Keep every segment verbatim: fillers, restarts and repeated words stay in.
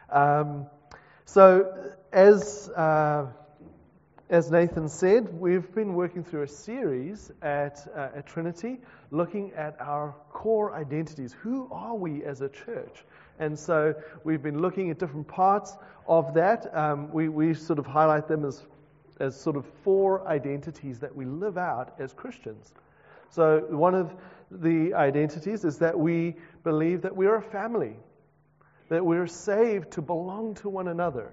Um, so, as uh, as Nathan said, we've been working through a series at uh, at Trinity, looking at our core identities. Who are we as a church? And so we've been looking at different parts of that. Um, we we sort of highlight them as as sort of four identities that we live out as Christians. So one of the identities is that we believe that we are a family, that we're saved to belong to one another,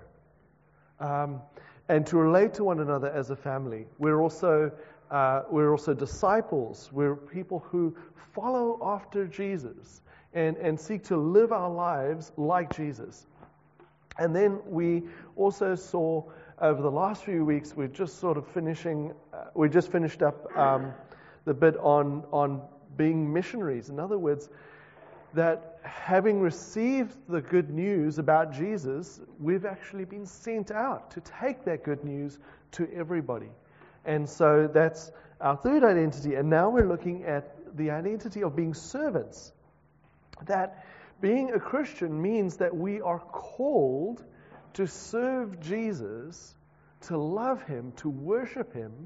um, and to relate to one another as a family. We're also uh, we're also disciples. We're people who follow after Jesus and, and seek to live our lives like Jesus. And then we also saw over the last few weeks, we're just sort of finishing. Uh, we just finished up um, the bit on on being missionaries. In other words, that having received the good news about Jesus, we've actually been sent out to take that good news to everybody. And so that's our third identity. And now we're looking at the identity of being servants. That being a Christian means that we are called to serve Jesus, to love Him, to worship Him,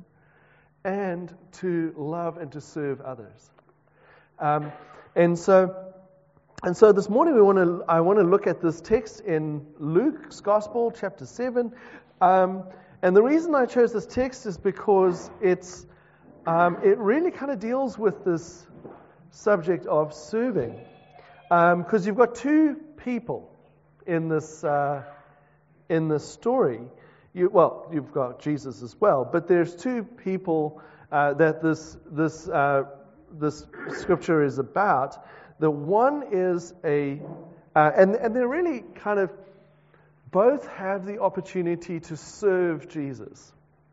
and to love and to serve others. Um, and so... And so this morning we want to. I want to look at this text in Luke's Gospel, chapter seven. Um, and the reason I chose this text is because it's um, it really kind of deals with this subject of serving. Because um, you've got two people in this uh, in this story. You, well, you've got Jesus as well, but there's two people uh, that this this uh, this scripture is about. The one is a, uh, and, and they're really kind of, both have the opportunity to serve Jesus.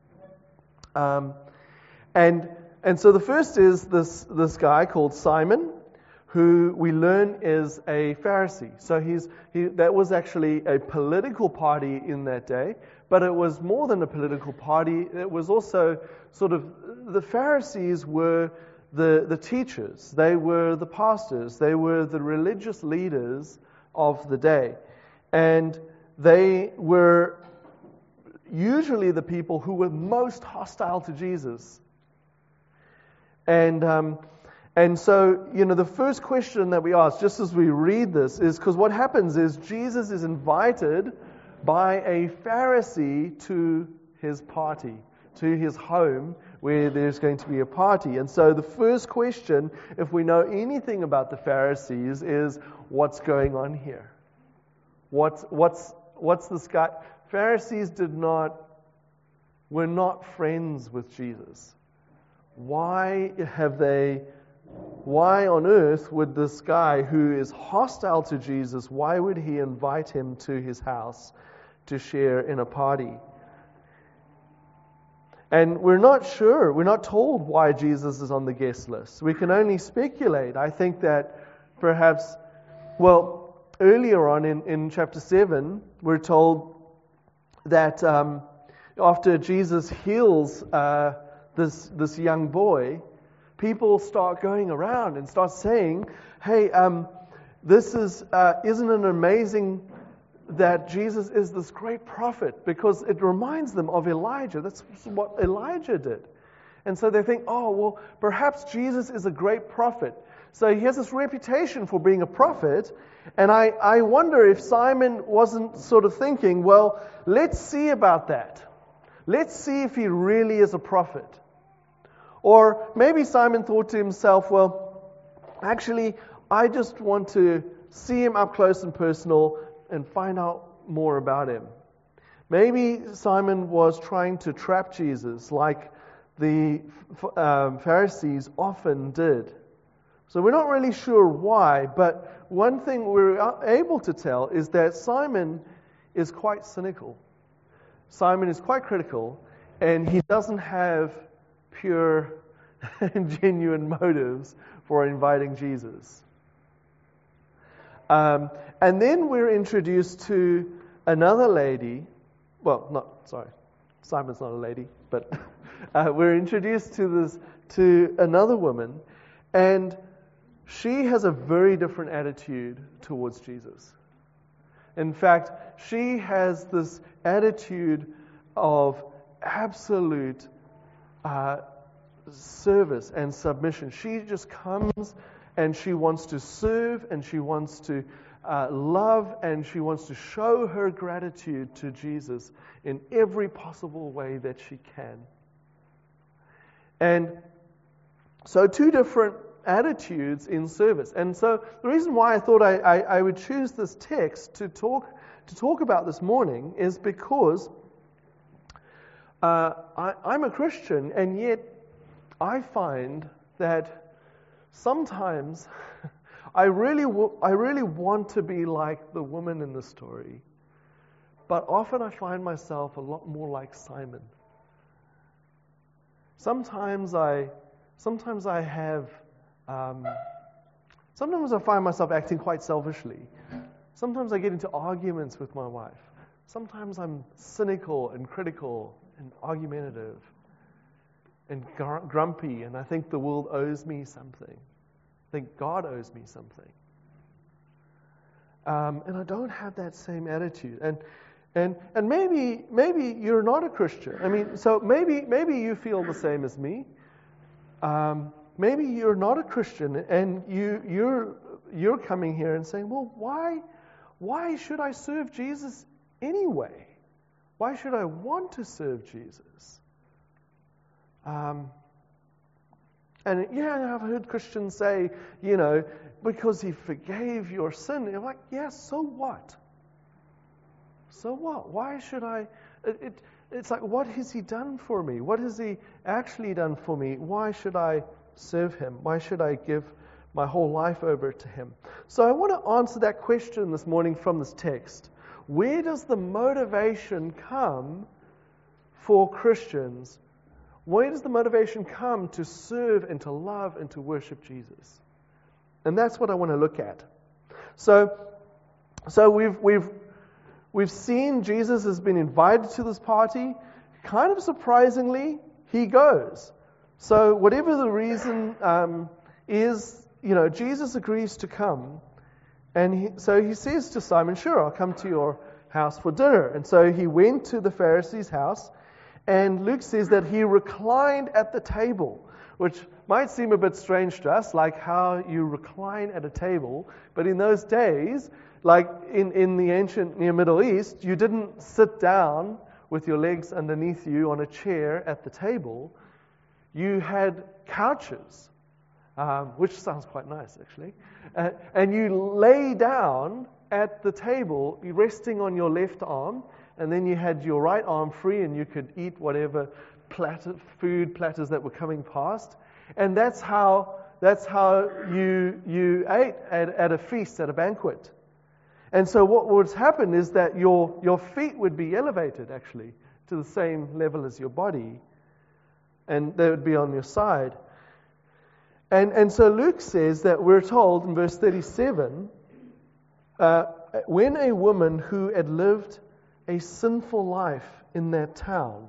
Um, and and so the first is this this guy called Simon, who we learn is a Pharisee. So he's he that was actually a political party in that day, but it was more than a political party. It was also sort of, the Pharisees were The, the teachers, they were the pastors, they were the religious leaders of the day. And they were usually the people who were most hostile to Jesus. And um, and so, you know, the first question that we ask, just as we read this, is because what happens is Jesus is invited by a Pharisee to his party, to his home, where there's going to be a party. And so the first question, if we know anything about the Pharisees, is what's going on here? What's what's what's this guy? Pharisees did not were not friends with Jesus. Why have they why on earth would this guy who is hostile to Jesus, why would he invite him to his house to share in a party? And we're not sure, we're not told why Jesus is on the guest list. We can only speculate. I think that perhaps, well, earlier on in, in chapter seven, we're told that um, after Jesus heals uh, this this young boy, people start going around and start saying, hey, um, this is, uh, isn't it amazing that Jesus is this great prophet, because it reminds them of Elijah. That's what Elijah did. And so they think, oh, well, perhaps Jesus is a great prophet. So he has this reputation for being a prophet. And I, I wonder if Simon wasn't sort of thinking, well, let's see about that. Let's see if he really is a prophet. Or maybe Simon thought to himself, well, actually, I just want to see him up close and personal and find out more about him. Maybe Simon was trying to trap Jesus like the um, Pharisees often did. So we're not really sure why, but one thing we're able to tell is that Simon is quite cynical. Simon is quite critical, and he doesn't have pure and genuine motives for inviting Jesus. Um, and then we're introduced to another lady. Well, not sorry, Simon's not a lady, but uh, we're introduced to this to another woman, and she has a very different attitude towards Jesus. In fact, she has this attitude of absolute uh, service and submission. She just comes and she wants to serve and she wants to uh, love and she wants to show her gratitude to Jesus in every possible way that she can. And so two different attitudes in service. And so the reason why I thought I, I, I would choose this text to talk to talk about this morning is because uh, I, I'm a Christian, and yet I find that sometimes I really w- I really want to be like the woman in the story, but often I find myself a lot more like Simon. Sometimes I sometimes I have Um, sometimes I find myself acting quite selfishly. Sometimes I get into arguments with my wife. Sometimes I'm cynical and critical and argumentative and gr- grumpy, and I think the world owes me something. I think God owes me something. Um, and I don't have that same attitude. And and and maybe maybe you're not a Christian. I mean, so maybe maybe you feel the same as me. Um, Maybe you're not a Christian, and you, you're you're coming here and saying, "Well, why why should I serve Jesus anyway? Why should I want to serve Jesus?" Um, and yeah, I've heard Christians say, you know, because He forgave your sin. You're like, yeah, so what? So what? Why should I? It, it, it's like, what has He done for me? What has He actually done for me? Why should I serve Him? Why should I give my whole life over to Him? So I want to answer that question this morning from this text. Where does the motivation come for Christians? Where does the motivation come to serve and to love and to worship Jesus? And that's what I want to look at. So, so we've we've we've seen Jesus has been invited to this party. Kind of surprisingly, He goes. So whatever the reason um, is, you know, Jesus agrees to come. And he, so he says to Simon, sure, I'll come to your house for dinner. And so he went to the Pharisee's house. And Luke says that he reclined at the table, which might seem a bit strange to us, like how you recline at a table. But in those days, like in, in the ancient Near Middle East, you didn't sit down with your legs underneath you on a chair at the table. You had couches, um, which sounds quite nice, actually. Uh, and you lay down at the table, resting on your left arm, and then you had your right arm free, and you could eat whatever platter, food platters that were coming past. And that's how that's how you you ate at, at a feast, at a banquet. And so what would happen is that your your feet would be elevated, actually, to the same level as your body. And they would be on your side. And and so Luke says that we're told in verse thirty-seven, uh, when a woman who had lived a sinful life in that town.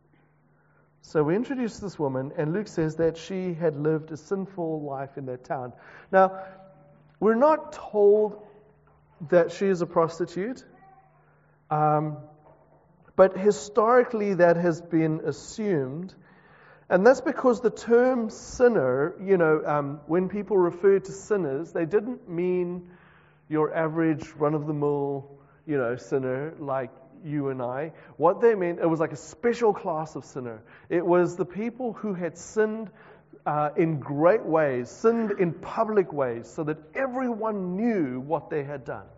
So we introduce this woman, and Luke says that she had lived a sinful life in that town. Now, we're not told that she is a prostitute, um, but historically that has been assumed. And that's because the term sinner, you know, um, when people refer to sinners, they didn't mean your average run-of-the-mill, you know, sinner like you and I. What they meant, it was like a special class of sinner. It was the people who had sinned uh, in great ways, sinned in public ways, so that everyone knew what they had done.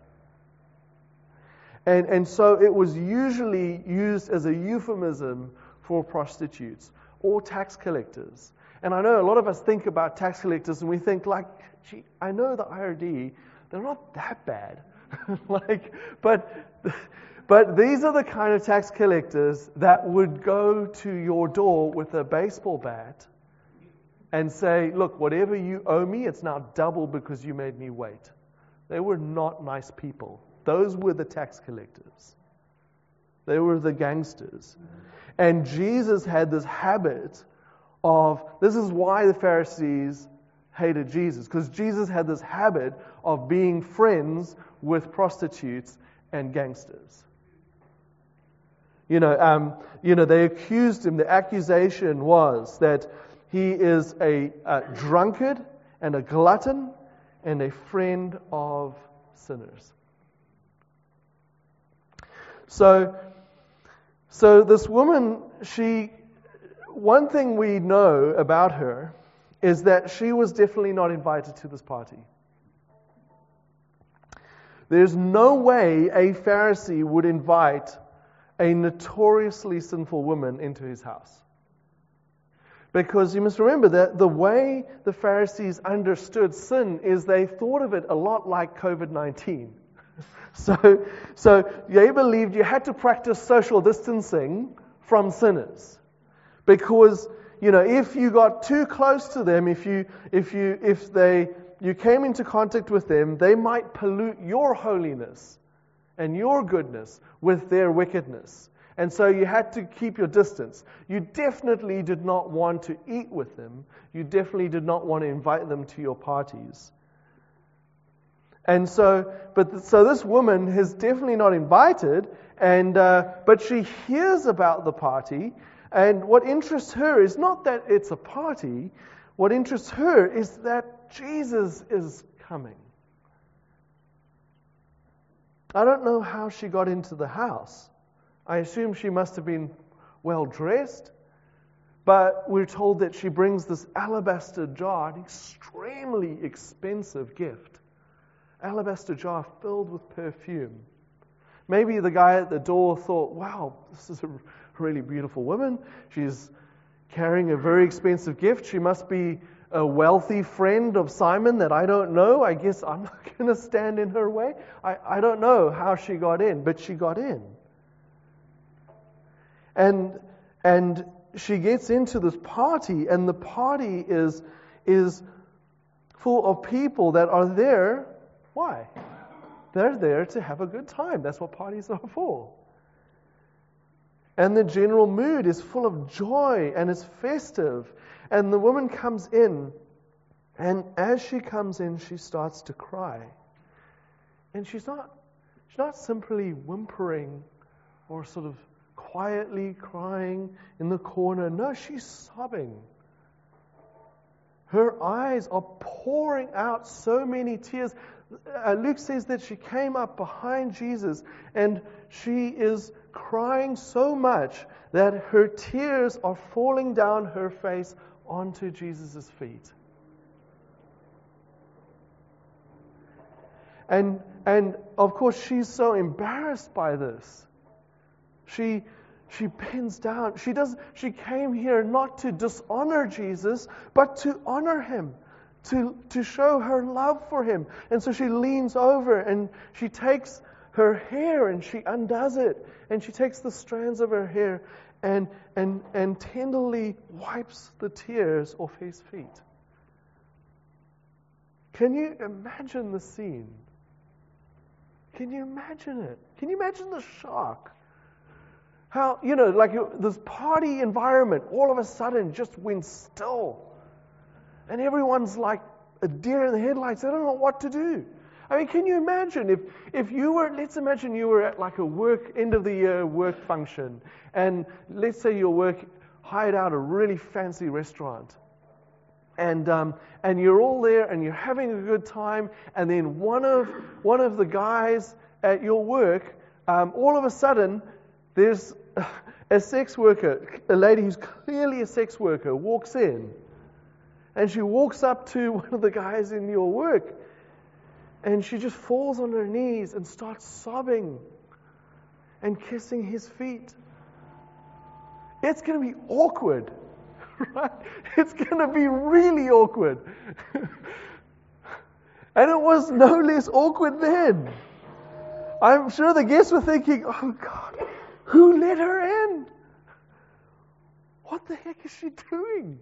And, and so it was usually used as a euphemism for prostitutes or tax collectors. And I know a lot of us think about tax collectors and we think like, gee, I know the I R D, they're not that bad. like, but, but these are the kind of tax collectors that would go to your door with a baseball bat and say, look, whatever you owe me, it's now double because you made me wait. They were not nice people. Those were the tax collectors. They were the gangsters. And Jesus had this habit of, this is why the Pharisees hated Jesus, because Jesus had this habit of being friends with prostitutes and gangsters. You know, um, you know, they accused him. The accusation was that he is a, a drunkard and a glutton and a friend of sinners. So, so this woman, she, one thing we know about her is that she was definitely not invited to this party. There's no way a Pharisee would invite a notoriously sinful woman into his house. Because you must remember that the way the Pharisees understood sin is they thought of it a lot like covid nineteen. So, so they believed you had to practice social distancing from sinners. Because, you know, if you got too close to them, if you if you if they you came into contact with them, they might pollute your holiness and your goodness with their wickedness. And so you had to keep your distance. You definitely did not want to eat with them. You definitely did not want to invite them to your parties. And so, but so this woman is definitely not invited, and uh, but she hears about the party, and what interests her is not that it's a party. What interests her is that Jesus is coming. I don't know how she got into the house. I assume she must have been well dressed, but we're told that she brings this alabaster jar, an extremely expensive gift. Alabaster jar filled with perfume. Maybe the guy at the door thought, wow, this is a really beautiful woman. She's carrying a very expensive gift. She must be a wealthy friend of Simon that I don't know. I guess I'm not going to stand in her way. I, I don't know how she got in, but she got in. And and she gets into this party, and the party is is full of people that are there. Why? They're there to have a good time. That's what parties are for. And the general mood is full of joy, and it's festive. And the woman comes in, and as she comes in, she starts to cry. And she's not she's not simply whimpering or sort of quietly crying in the corner. No, she's sobbing. Her eyes are pouring out so many tears. Uh, Luke says that she came up behind Jesus and she is crying so much that her tears are falling down her face onto Jesus' feet. And, and of course, she's so embarrassed by this. She she bends down. She does. She came here not to dishonor Jesus, but to honor him, to to show her love for him. And so she leans over and she takes her hair and she undoes it, and she takes the strands of her hair and and and tenderly wipes the tears off his feet. Can you imagine the scene? Can you imagine it? Can you imagine the shock? How, you know, like this party environment all of a sudden just went still. And everyone's like a deer in the headlights. They don't know what to do. I mean, can you imagine if, if you were, let's imagine you were at like a work, end of the year work function. And let's say your work hired out a really fancy restaurant. And um, and you're all there and you're having a good time. And then one of, one of the guys at your work, um, all of a sudden, there's a sex worker, a lady who's clearly a sex worker, walks in. And she walks up to one of the guys in your work. And she just falls on her knees and starts sobbing and kissing his feet. It's going to be awkward, right? It's going to be really awkward. And it was no less awkward then. I'm sure the guests were thinking, oh God, who let her in? What the heck is she doing?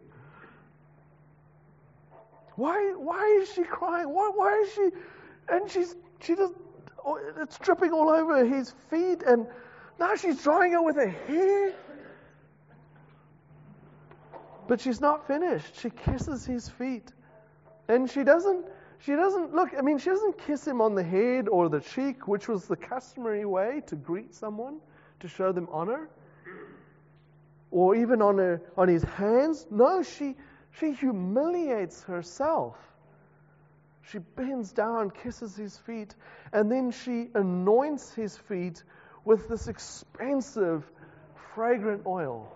Why why is she crying? Why why is she and she's she just it's dripping all over his feet, and now she's drying it with her hair. But she's not finished. She kisses his feet. And she doesn't She doesn't, look, I mean, she doesn't kiss him on the head or the cheek, which was the customary way to greet someone, to show them honor. Or even on her, on his hands. No, she, she humiliates herself. She bends down, kisses his feet, and then she anoints his feet with this expensive, fragrant oil.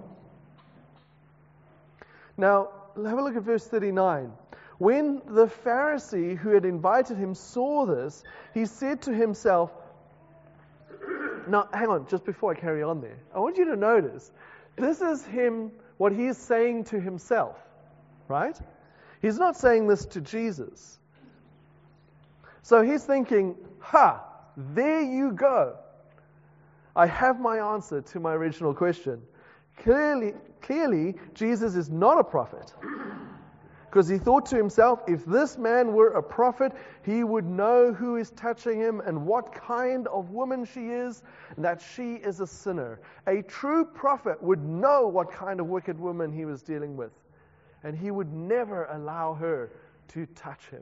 Now, have a look at verse thirty-nine. When the Pharisee who had invited him saw this, he said to himself, now, hang on, just before I carry on there, I want you to notice, this is him, what he is saying to himself, right? He's not saying this to Jesus. So he's thinking, ha, there you go. I have my answer to my original question. Clearly, clearly, Jesus is not a prophet. Because he thought to himself, if this man were a prophet, he would know who is touching him and what kind of woman she is, and that she is a sinner. A true prophet would know what kind of wicked woman he was dealing with, and he would never allow her to touch him.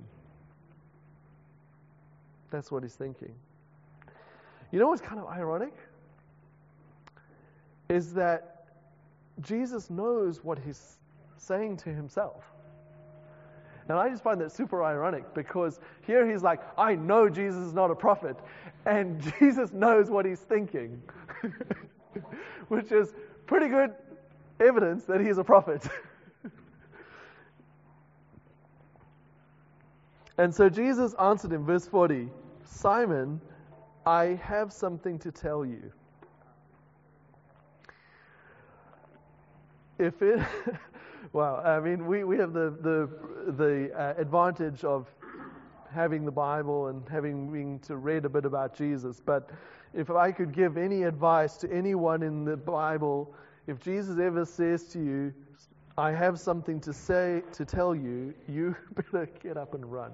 That's what he's thinking. You know what's kind of ironic? Is that Jesus knows what he's saying to himself. And I just find that super ironic, because here he's like, I know Jesus is not a prophet, and Jesus knows what he's thinking, which is pretty good evidence that he's a prophet. And so Jesus answered him, verse forty, Simon, I have something to tell you. If it... Wow, I mean, we, we have the the the uh, advantage of having the Bible and having been to read a bit about Jesus. But if I could give any advice to anyone in the Bible, if Jesus ever says to you, "I have something to say to tell you," you better get up and run.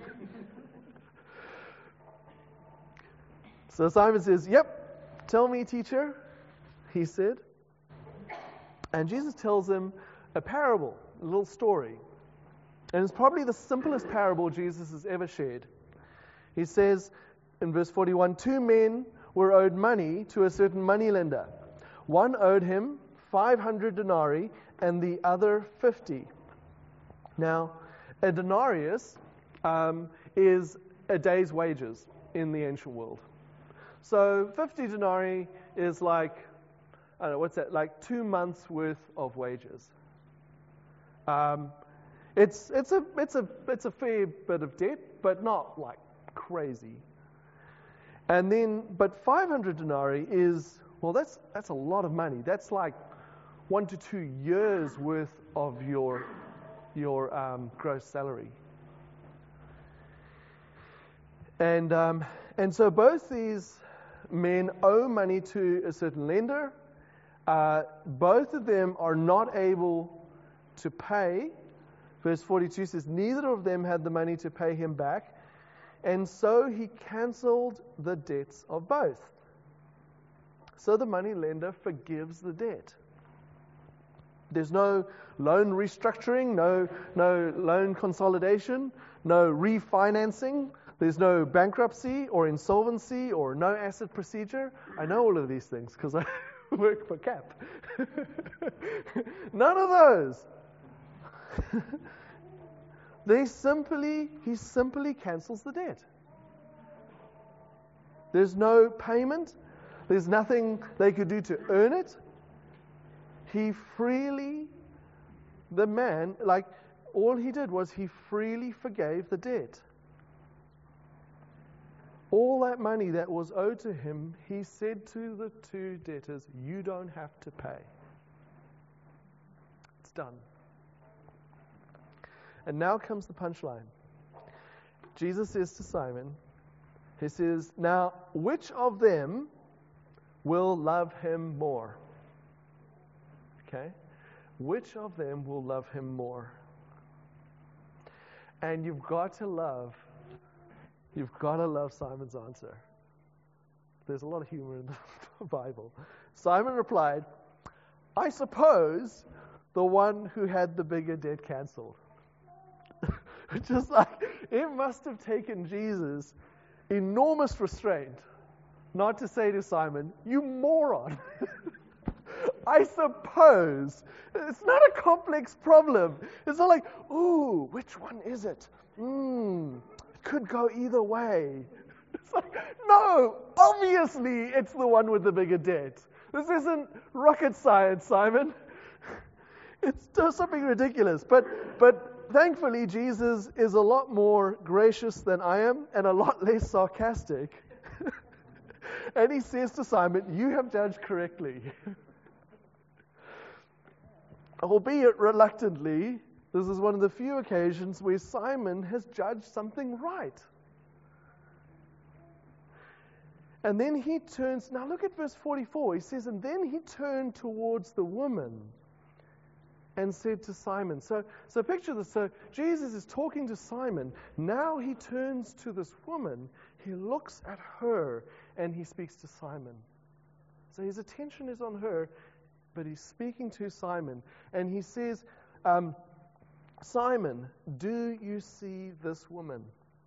So Simon says, "Yep, tell me, teacher," he said, and Jesus tells him a parable, a little story. And it's probably the simplest parable Jesus has ever shared. He says in verse forty-one, two men were owed money to a certain moneylender. One owed him five hundred denarii and the other fifty. Now, a denarius um, is a day's wages in the ancient world. So fifty denarii is like, I don't know, what's that, like two months worth of wages. Um, it's it's a it's a it's a fair bit of debt, but not like crazy. And then, but five hundred denarii is, well, that's that's a lot of money. That's like one to two years worth of your your um, gross salary. And um, and so both these men owe money to a certain lender. Uh, both of them are not able to pay. Verse forty-two says, neither of them had the money to pay him back, and so he cancelled the debts of both. So the money lender forgives the debt. There's no loan restructuring, no, no loan consolidation, no refinancing. There's no bankruptcy or insolvency or no asset procedure. I know all of these things because I work for C A P. None of those. They simply, he simply cancels the debt. There's no payment. There's nothing they could do to earn it. He freely, the man, like, all he did was he freely forgave the debt. All that money that was owed to him, he said to the two debtors, you don't have to pay. It's done. And now comes the punchline. Jesus says to Simon, he says, now, which of them will love him more? Okay? Which of them will love him more? And you've got to love, you've got to love Simon's answer. There's a lot of humor in the Bible. Simon replied, I suppose the one who had the bigger debt cancelled. Just like, it must have taken Jesus enormous restraint not to say to Simon, "You moron." I suppose it's not a complex problem. It's not like, "Ooh, which one is it? Hmm, it could go either way." It's like, no, obviously it's the one with the bigger debt. This isn't rocket science, Simon. It's just something ridiculous. But but thankfully, Jesus is a lot more gracious than I am and a lot less sarcastic. And he says to Simon, "You have judged correctly." Albeit reluctantly, this is one of the few occasions where Simon has judged something right. And then he turns, now look at verse forty-four. He says, and then he turned towards the woman and said to Simon. So, so picture this. So Jesus is talking to Simon. Now he turns to this woman. He looks at her and he speaks to Simon. So his attention is on her, but he's speaking to Simon. And he says, um, Simon, do you see this woman?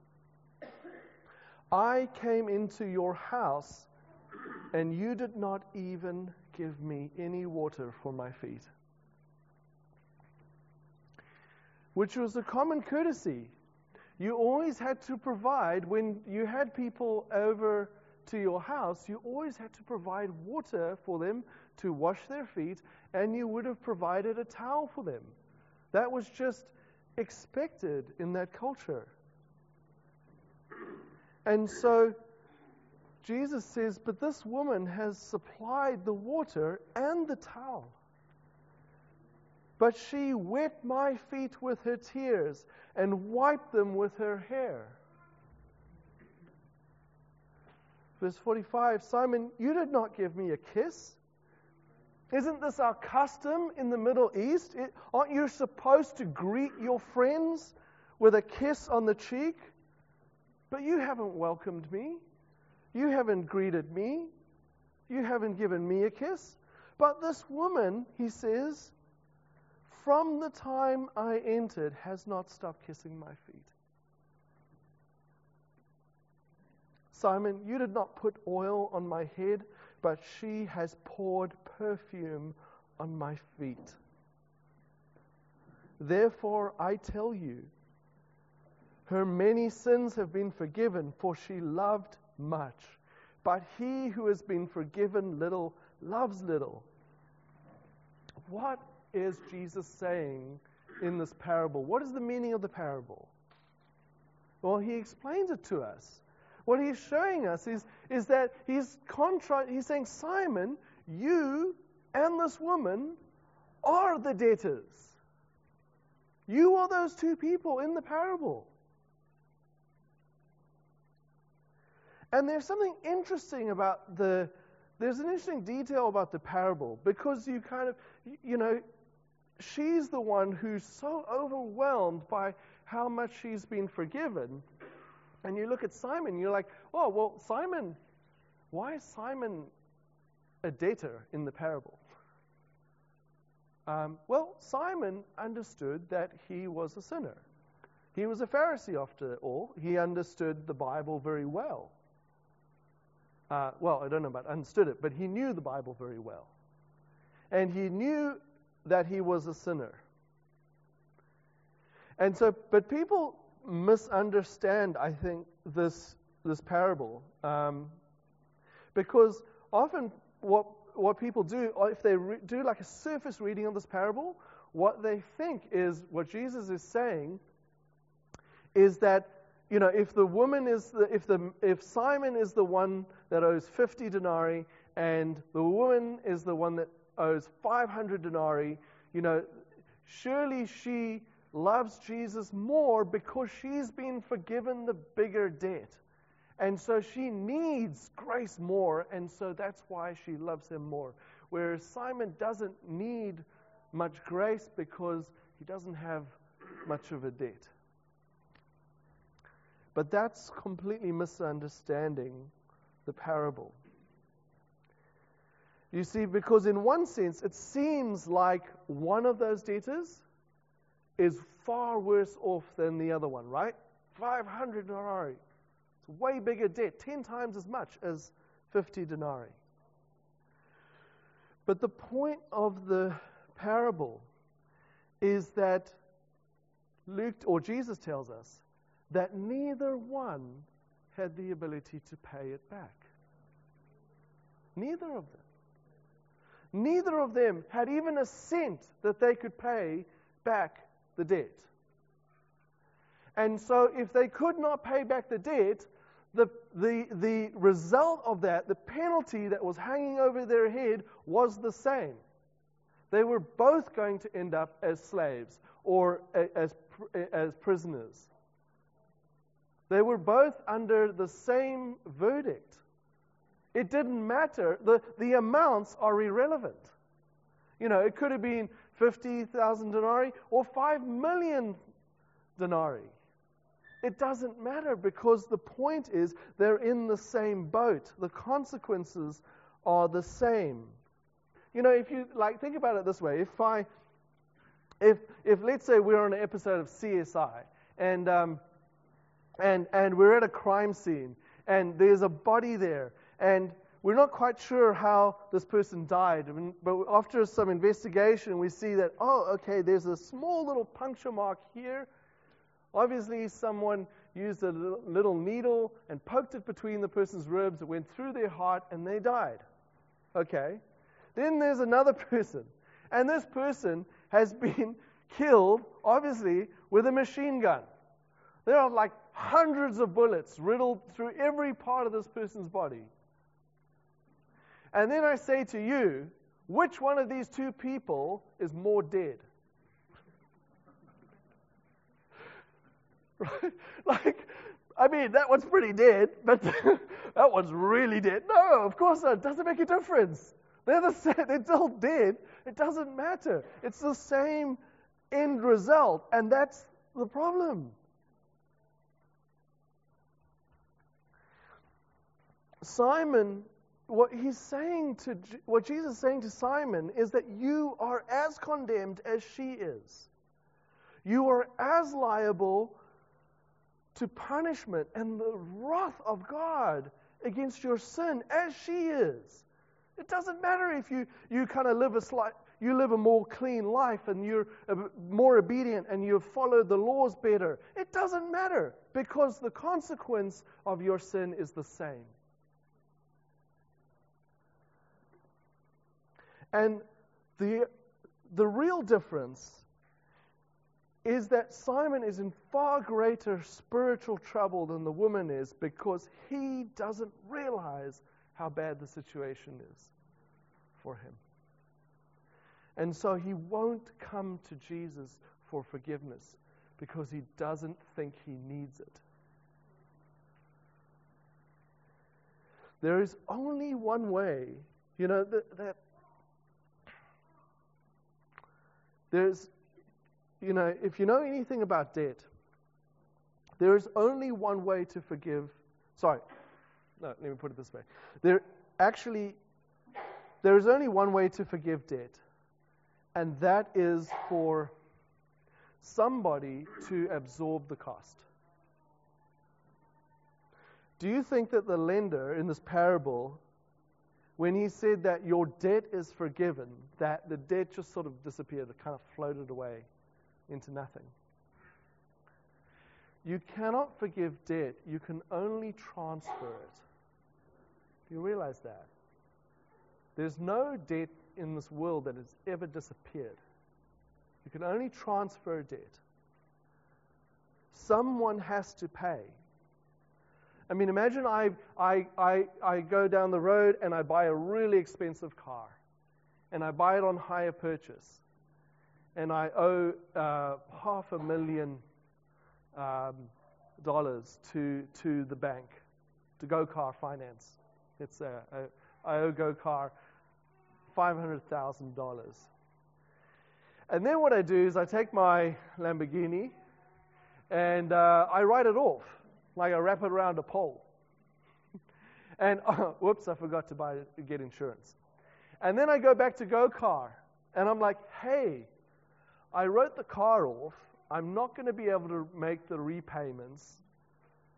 I came into your house, and you did not even give me any water for my feet. Which was a common courtesy. You always had to provide, when you had people over to your house, you always had to provide water for them to wash their feet, and you would have provided a towel for them. That was just expected in that culture. And so Jesus says, but this woman has supplied the water and the towel. But she wet my feet with her tears and wiped them with her hair. Verse forty-five, Simon, you did not give me a kiss. Isn't this our custom in the Middle East? It, aren't you supposed to greet your friends with a kiss on the cheek? But you haven't welcomed me. You haven't greeted me. You haven't given me a kiss. But this woman, he says, from the time I entered, has not stopped kissing my feet. Simon, you did not put oil on my head, but she has poured perfume on my feet. Therefore, I tell you, her many sins have been forgiven, for she loved much. But he who has been forgiven little loves little. What is Jesus saying in this parable? What is the meaning of the parable? Well, he explains it to us. What he's showing us is, is that he's contra- he's saying, Simon, you and this woman are the debtors. You are those two people in the parable. And there's something interesting about the, there's an interesting detail about the parable, because you kind of, you know, she's the one who's so overwhelmed by how much she's been forgiven. And you look at Simon, you're like, oh, well, Simon, why is Simon a debtor in the parable? Um, well, Simon understood that he was a sinner. He was a Pharisee after all. He understood the Bible very well. Uh, well, I don't know about understood it, but he knew the Bible very well. And he knew that he was a sinner. And so, but people misunderstand, I think, this this parable. Um, because often what what people do, if they re- do like a surface reading of this parable, what they think is, what Jesus is saying is that, you know, if the woman is the, if the if Simon is the one that owes fifty denarii and the woman is the one that owes five hundred denarii, you know, surely she loves Jesus more because she's been forgiven the bigger debt. And so she needs grace more, and so that's why she loves him more. Whereas Simon doesn't need much grace because he doesn't have much of a debt. But that's completely misunderstanding the parable. You see, because in one sense, it seems like one of those debtors is far worse off than the other one, right? five hundred denarii. It's a way bigger debt, ten times as much as fifty denarii. But the point of the parable is that Luke, or Jesus tells us, that neither one had the ability to pay it back. Neither of them. Neither of them had even a cent that they could pay back the debt. And so if they could not pay back the debt, the, the, the result of that, the penalty that was hanging over their head, was the same. They were both going to end up as slaves or as, as prisoners. They were both under the same verdict. It didn't matter. The, the amounts are irrelevant. You know, it could have been fifty thousand denarii or five million denarii. It doesn't matter, because the point is they're in the same boat. The consequences are the same. You know, if you like think about it this way, if I if if let's say we're on an episode of C S I and um and and we're at a crime scene and there's a body there and we're not quite sure how this person died, but after some investigation we see that, oh, okay, there's a small little puncture mark here. Obviously, someone used a little, little needle and poked it between the person's ribs. It went through their heart, and they died. Okay. Then there's another person, and this person has been killed, obviously, with a machine gun. There are like hundreds of bullets riddled through every part of this person's body. And then I say to you, which one of these two people is more dead? Right? Like, I mean, that one's pretty dead, but that one's really dead. No, of course not. It doesn't make a difference. They're the same. They're still dead. It doesn't matter. It's the same end result, and that's the problem. Simon, what he's saying to, what Jesus is saying to Simon is that you are as condemned as she is. You are as liable to punishment and the wrath of God against your sin as she is. It doesn't matter if you, you kind of live a slight, you live a more clean life and you're more obedient and you follow the laws better. It doesn't matter, because the consequence of your sin is the same. And the the real difference is that Simon is in far greater spiritual trouble than the woman is, because he doesn't realize how bad the situation is for him. And so he won't come to Jesus for forgiveness because he doesn't think he needs it. There is only one way, you know, that, that there's You know, if you know anything about debt, there is only one way to forgive. Sorry, no, let me put it this way. There actually, there is only one way to forgive debt, and that is for somebody to absorb the cost. Do you think that the lender in this parable, when he said that your debt is forgiven, that the debt just sort of disappeared, it kind of floated away into nothing? You cannot forgive debt. You can only transfer it. Do you realize that? There's no debt in this world that has ever disappeared. You can only transfer debt. Someone has to pay. I mean, imagine I, I, I, I go down the road and I buy a really expensive car. And I buy it on hire purchase. And I owe uh, half a million um, dollars to to the bank, to Go Car Finance. It's a, a, I owe Go Car five hundred thousand dollars. And then what I do is I take my Lamborghini and uh, I write it off, like I wrap it around a pole. And uh, whoops, I forgot to buy get insurance. And then I go back to Go Car and I'm like, hey, I wrote the car off. I'm not going to be able to make the repayments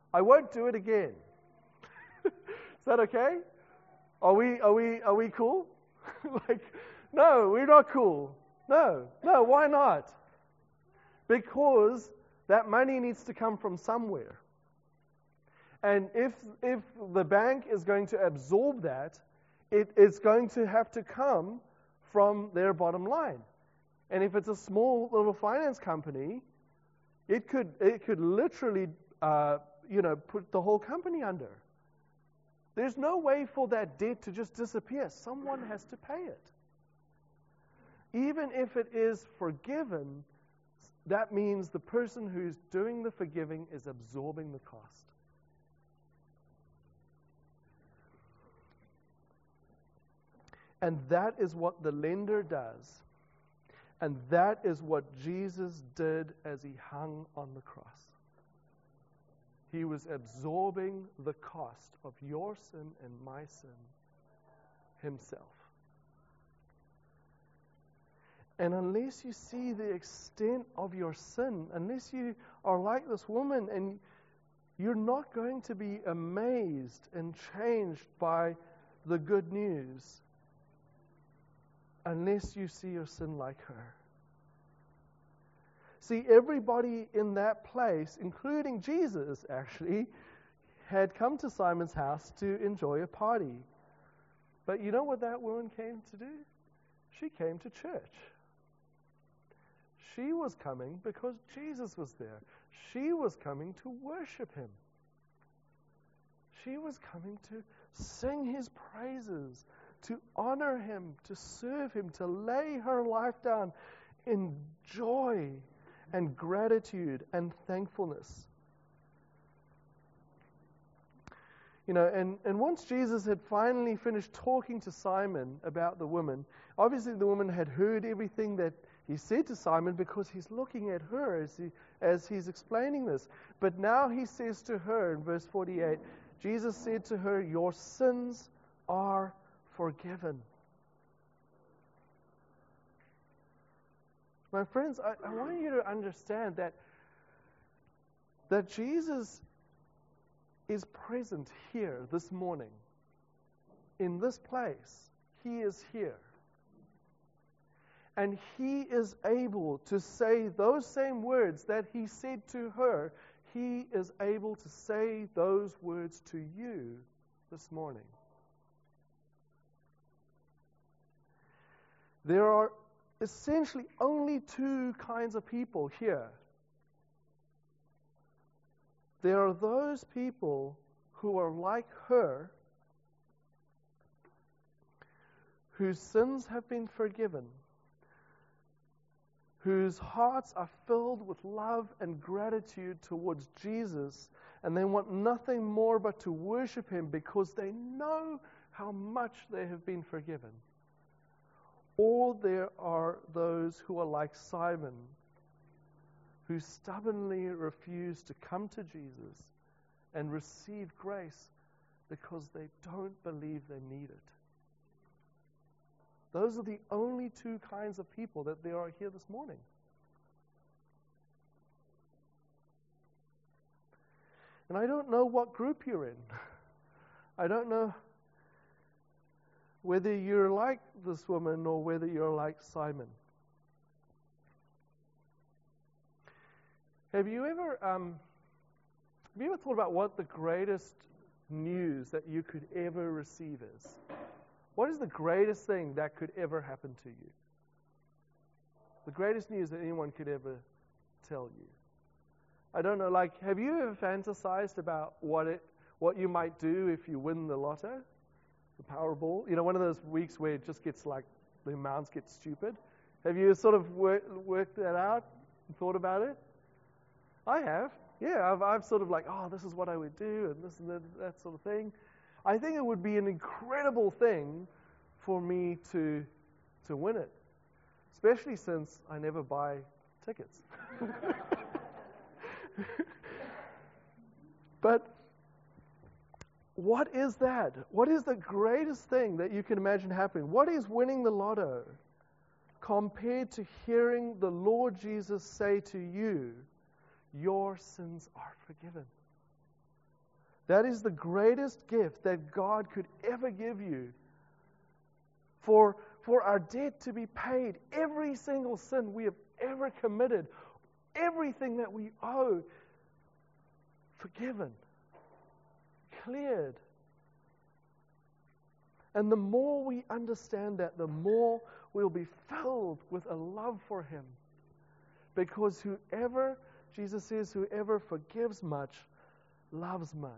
I won't do it again. Is that okay? Are we are we are we cool? Like, no, we're not cool. No, no, why not? Because that money needs to come from somewhere. And if if the bank is going to absorb that, it is going to have to come from their bottom line. And if it's a small little finance company, it could it could literally uh, you know put the whole company under. There's no way for that debt to just disappear. Someone has to pay it. Even if it is forgiven, that means the person who's doing the forgiving is absorbing the cost. And that is what the lender does. And that is what Jesus did as he hung on the cross. He was absorbing the cost of your sin and my sin himself. And unless you see the extent of your sin, unless you are like this woman and you're not going to be amazed and changed by the good news, unless you see your sin like her. See, everybody in that place, including Jesus actually, had come to Simon's house to enjoy a party. But you know what that woman came to do? She came to church. She was coming because Jesus was there. She was coming to worship him. She was coming to sing his praises, to honor him, to serve him, to lay her life down in joy and gratitude and thankfulness. You know, and, and once Jesus had finally finished talking to Simon about the woman, obviously the woman had heard everything that he said to Simon because he's looking at her as he as he's explaining this. But now he says to her in verse forty-eight, Jesus said to her, "Your sins are forgiven." My friends, I, I want you to understand that, that Jesus is present here this morning. In this place, he is here. And he is able to say those same words that he said to her. He is able to say those words to you this morning. There are essentially only two kinds of people here. There are those people who are like her, whose sins have been forgiven, whose hearts are filled with love and gratitude towards Jesus, and they want nothing more but to worship him because they know how much they have been forgiven. Or there are those who are like Simon, who stubbornly refuse to come to Jesus and receive grace because they don't believe they need it. Those are the only two kinds of people that there are here this morning. And I don't know what group you're in. I don't know whether you're like this woman or whether you're like Simon. Have you ever um, have you ever thought about what the greatest news that you could ever receive is? What is the greatest thing that could ever happen to you? The greatest news that anyone could ever tell you. I don't know, like, have you ever fantasized about what it, what you might do if you win the lotto? The Powerball, you know, one of those weeks where it just gets like, the amounts get stupid. Have you sort of work, worked that out and thought about it? I have. Yeah, I've, I've sort of like, oh, this is what I would do and this and that, that sort of thing. I think it would be an incredible thing for me to to win it, especially since I never buy tickets. But what is that? What is the greatest thing that you can imagine happening? What is winning the lotto compared to hearing the Lord Jesus say to you, your sins are forgiven? That is the greatest gift that God could ever give you. For, for our debt to be paid, every single sin we have ever committed, everything that we owe, forgiven, cleared. And the more we understand that, the more we'll be filled with a love for Him. Because whoever, Jesus says, whoever forgives much, loves much.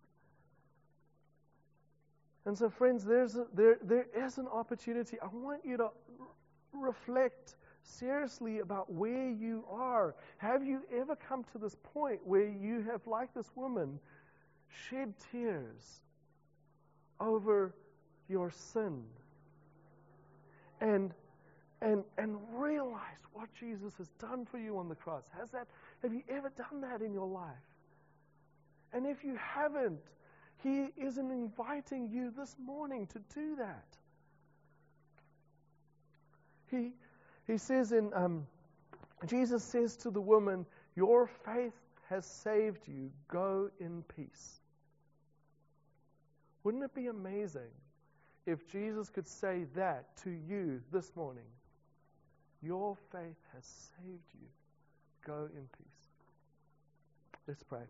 And so, friends, there's a, there there is an opportunity. I want you to r- reflect seriously about where you are. Have you ever come to this point where you have, like this woman, shed tears over your sin and and and realized what Jesus has done for you on the cross? Has that have you ever done that in your life? And if you haven't, He is inviting you this morning to do that. He he says in um, Jesus says to the woman, "Your faith has saved you. Go in peace." Wouldn't it be amazing if Jesus could say that to you this morning? Your faith has saved you. Go in peace. Let's pray.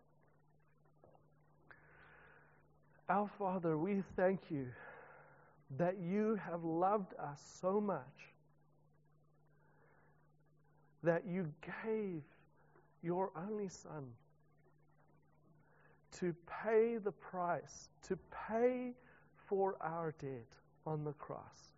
Our Father, we thank you that you have loved us so much that you gave your only Son to pay the price, to pay for our debt on the cross.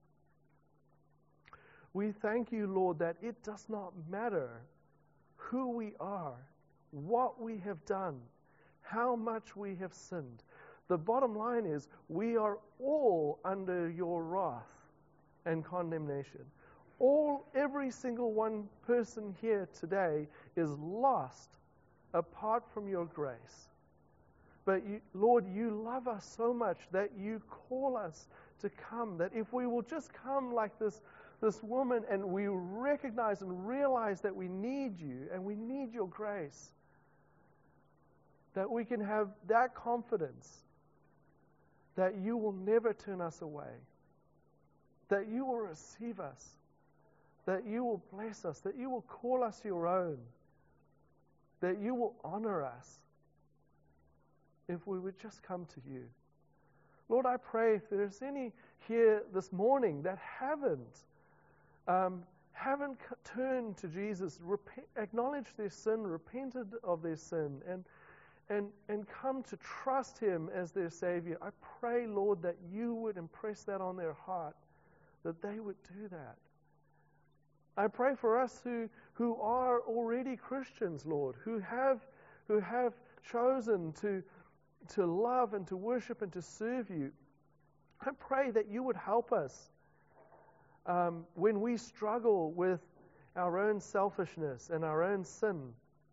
We thank you, Lord, that it does not matter who we are, what we have done, how much we have sinned. The bottom line is we are all under your wrath and condemnation. All, every single one person here today is lost apart from your grace. But you, Lord, you love us so much that you call us to come, that if we will just come like this, this woman and we recognize and realize that we need you and we need your grace, that we can have that confidence that you will never turn us away, that you will receive us, that you will bless us, that you will call us your own, that you will honor us if we would just come to you. Lord, I pray if there's any here this morning that haven't um, haven't turned to Jesus, rep- acknowledged their sin, repented of their sin, and and and come to trust Him as their Savior, I pray, Lord, that you would impress that on their heart, that they would do that. I pray for us who who are already Christians, Lord, who have who have chosen to to love and to worship and to serve you. I pray that you would help us um, when we struggle with our own selfishness and our own sin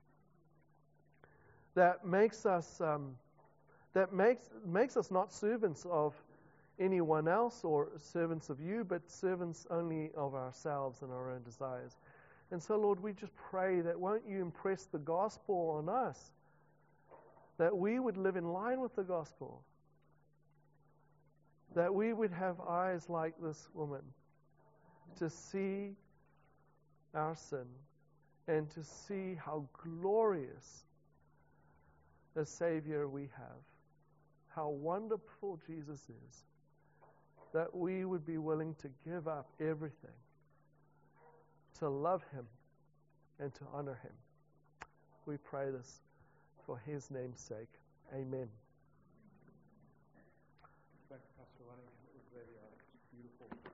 that makes us um, that makes makes us not servants of anyone else or servants of you, but servants only of ourselves and our own desires. And so, Lord, we just pray that won't you impress the gospel on us, that we would live in line with the gospel, that we would have eyes like this woman to see our sin and to see how glorious a Savior we have, how wonderful Jesus is, that we would be willing to give up everything to love Him and to honor Him. We pray this for His name's sake. Amen. Thanks, Pastor Lenny. It was very uh, beautiful.